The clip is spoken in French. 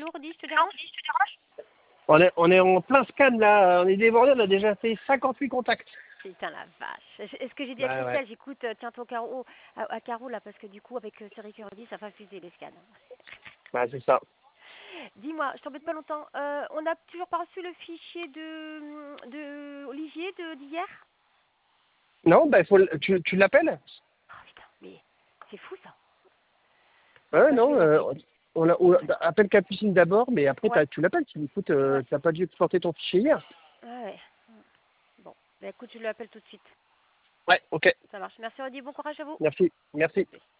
bonjour, Rudy, je te dérange? On est en plein scan là, on est débordé, on a déjà fait 58 contacts. Putain la vache. Est-ce que j'ai dit à Bah ouais, Christelle, j'écoute, tiens-toi au carreau, à Caro là, parce que du coup, avec Céric et Rudy, ça va fuser les scans. bah c'est ça. Dis-moi, je t'embête pas longtemps. On n'a toujours pas reçu le fichier de Olivier d'hier? Non, bah tu l'appelles? Oh putain, mais c'est fou ça. Ouais, Bah, je non, vais l'appeler. appelle Capucine d'abord, mais après Ouais, tu l'appelles, tu lui écoute, ouais, t'as pas dû exporter ton fichier hier. ouais. Bon, bah écoute, je l'appelle tout de suite. Ouais, ok, Ça marche. Merci Rudy, bon courage à vous. merci. Plus.